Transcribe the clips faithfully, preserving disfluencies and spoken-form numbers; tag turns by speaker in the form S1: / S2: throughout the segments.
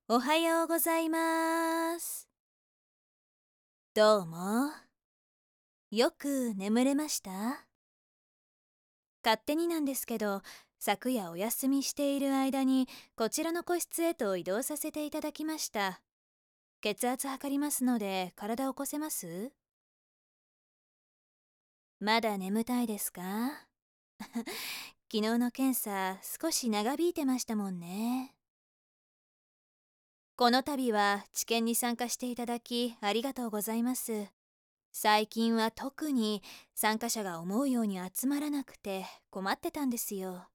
S1: おはようございます。どうも。よく眠れました？勝手になんですけど、昨夜お休みしている間にこちらの個室へと移動させていただきました。血圧測りますので体を起こせます？まだ眠たいですか？昨日の検査少し長引いてましたもんね。この度は治験に参加していただきありがとうございます。最近は特に参加者が思うように集まらなくて困ってたんですよ。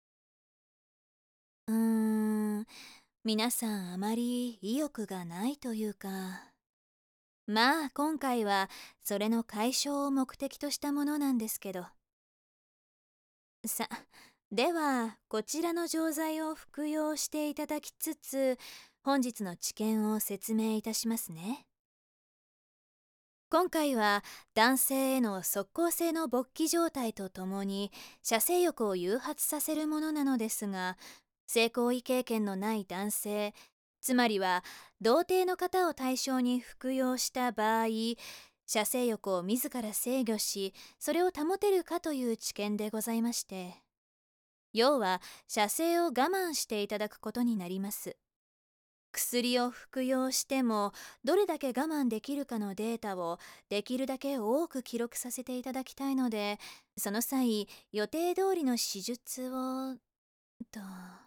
S1: うーん、皆さんあまり意欲がないというか。まあ今回はそれの解消を目的としたものなんですけど。さ、ではこちらの錠剤を服用していただきつつ、本日の治験を説明いたしますね。今回は男性への即効性の勃起状態とともに射精欲を誘発させるものなのですが、性行為経験のない男性、つまりは童貞の方を対象に服用した場合、射精欲を自ら制御しそれを保てるかという知見でございまして、要は射精を我慢していただくことになります。薬を服用してもどれだけ我慢できるかのデータをできるだけ多く記録させていただきたいので、その際予定通りの手術をと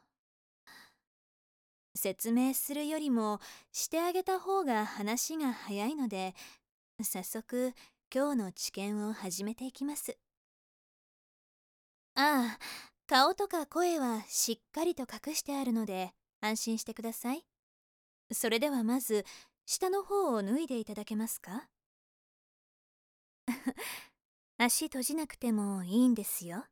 S1: 説明するよりもしてあげた方が話が早いので、早速今日の治験を始めていきます。ああ、顔とか声はしっかりと隠してあるので安心してください。それではまず下の方を脱いでいただけますか？足閉じなくてもいいんですよ。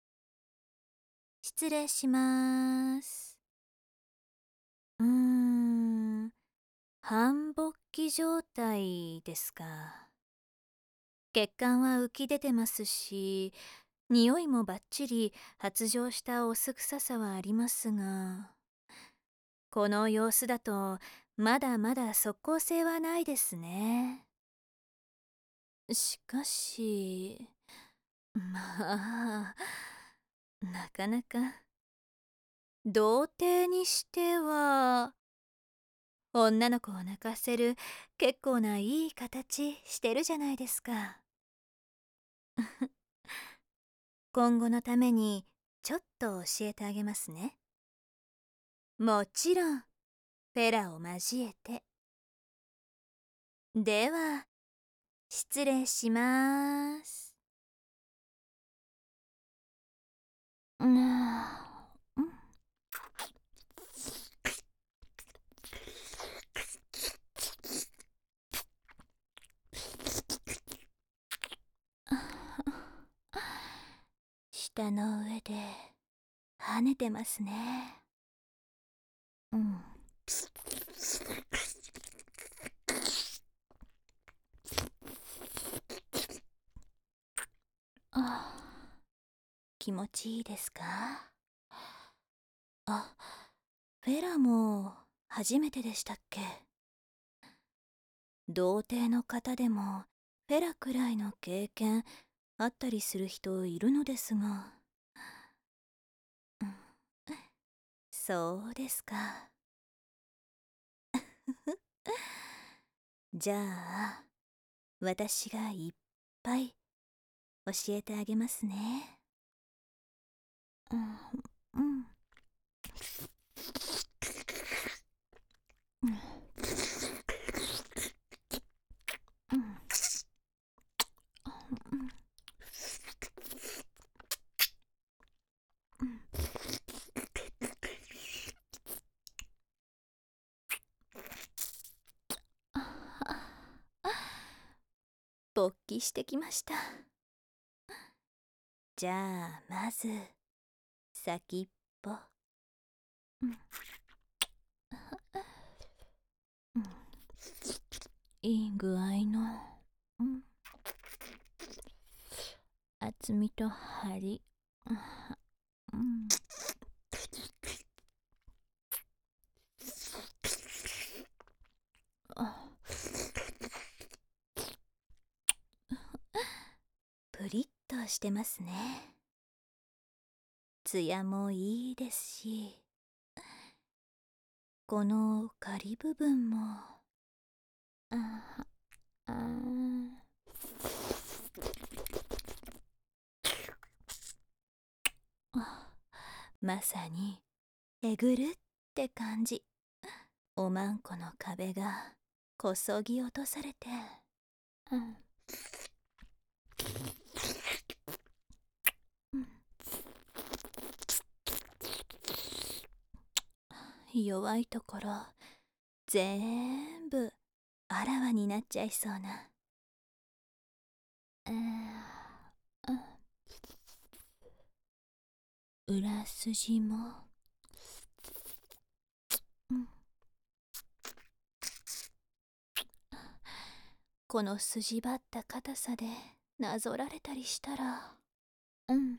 S1: 失礼します。うーん、半勃起状態ですか。血管は浮き出てますし、匂いもバッチリ発情したオス臭さはありますが、この様子だとまだまだ即効性はないですね。しかし、まあ、なかなか。童貞にしては、女の子を泣かせる結構ないい形してるじゃないですか。今後のためにちょっと教えてあげますね。もちろん、フェラを交えて。では、失礼します。うーん。舌の上で跳ねてますね。うん。あ、気持ちいいですか？あ、フェラも初めてでしたっけ？童貞の方でもフェラくらいの経験あったりする人いるのですが。うん、そうですか。じゃあ私がいっぱい教えてあげますね。うん、うん、うん、うん、うん。勃起してきました。じゃあまず先っぽ。うん、うん、いい具合の、うん、厚みと張り。うん、 してますね。ツヤもいいですし、この仮部分も、あああまさにえぐるって感じ。おまんこの壁がこそぎ落とされて、うん弱いところ全部あらわになっちゃいそうな。裏筋も、うん、この筋張った硬さでなぞられたりしたら、うん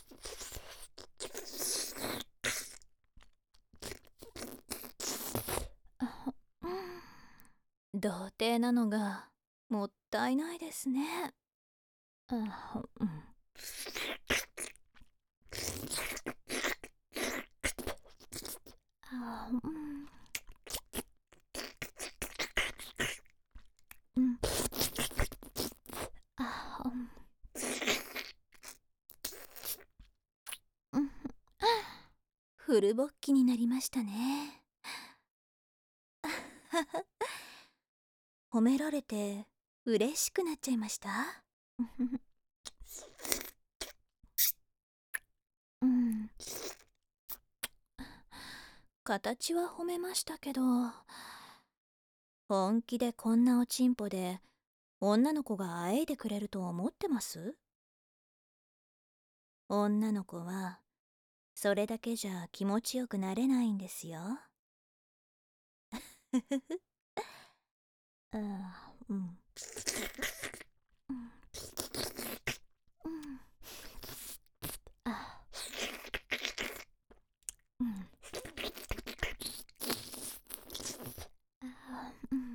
S1: 童貞なのがもったいないですね。あ、うん、あ、うん、うん、あ、うん、フル勃起になりましたね。褒められて嬉しくなっちゃいました。うん、形は褒めましたけど、本気でこんなおちんぽで女の子があえいでくれると思ってます？女の子はそれだけじゃ気持ちよくなれないんですよ。ああ、うん。うん。うん。あ、うん。あ、うん。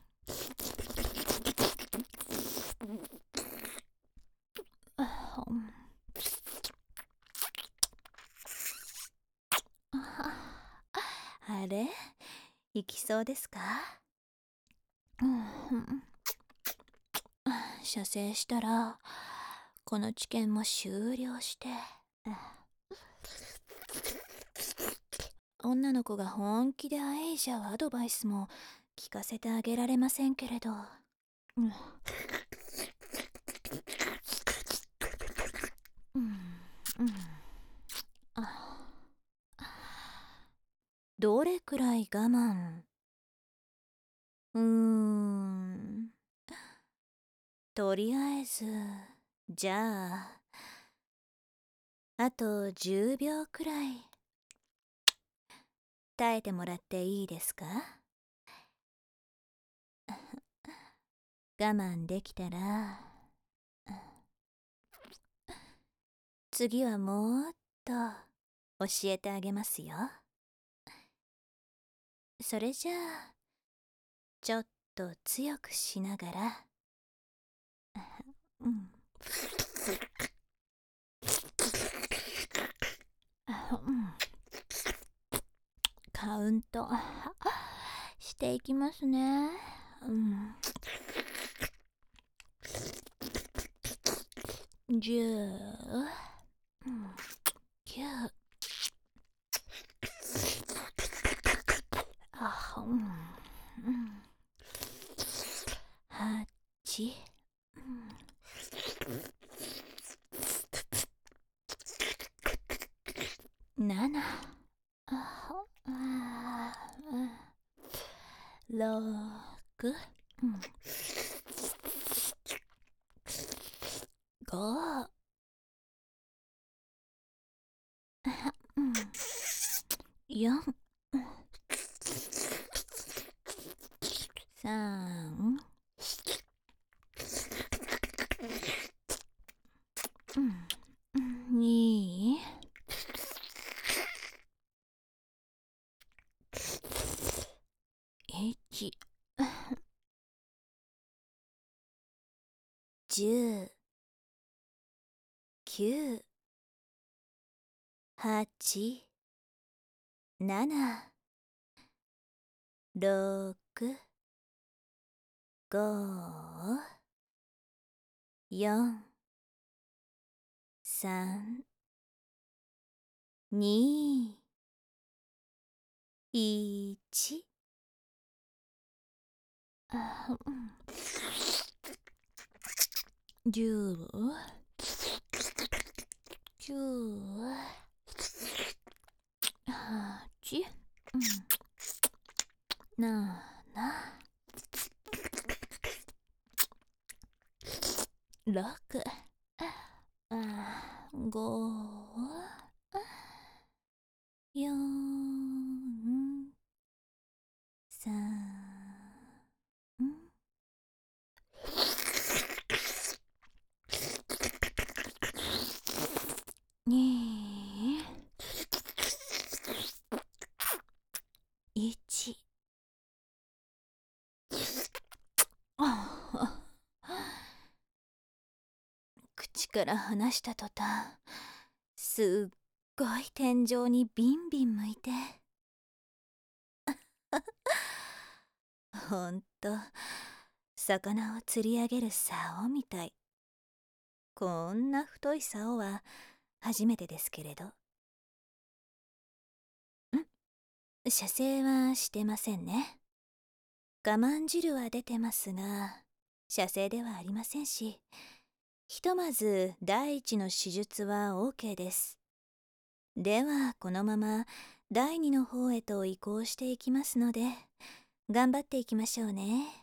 S1: あ、うん。あれ、行きそうですか？うん。射精したらこの治験も終了して、女の子が本気であえいじゃうアドバイスも聞かせてあげられませんけれど、うん、うん、うん、あ、どれくらい我慢？うーん、とりあえずじゃああとじゅうびょうくらい耐えてもらっていいですか？我慢できたら次はもっと教えてあげますよ。それじゃあちょっと強くしながら、うん、うん、カウントしていきますね。うん、じゅう、うん、きゅう、あ、うん、うん、はち、うん、なな、あ、あ、ろく、うん、ご、うん、よん、さん、うん、に、いち、じゅう。 きゅう、はち、なな、ろく、ご、よん、さん、に、いち。じゅう、きゅう、はち、なな、ろく、ご、よん、さん、に、いち。口から離した途端、すっごい天井にビンビン向いて。ほんと、魚を釣り上げる竿みたい。こんな太い竿は初めてですけれど。ん？射精はしてませんね。我慢汁は出てますが、射精ではありませんし、ひとまず第一の手術は オーケー です。ではこのまま第二の方へと移行していきますので、頑張っていきましょうね。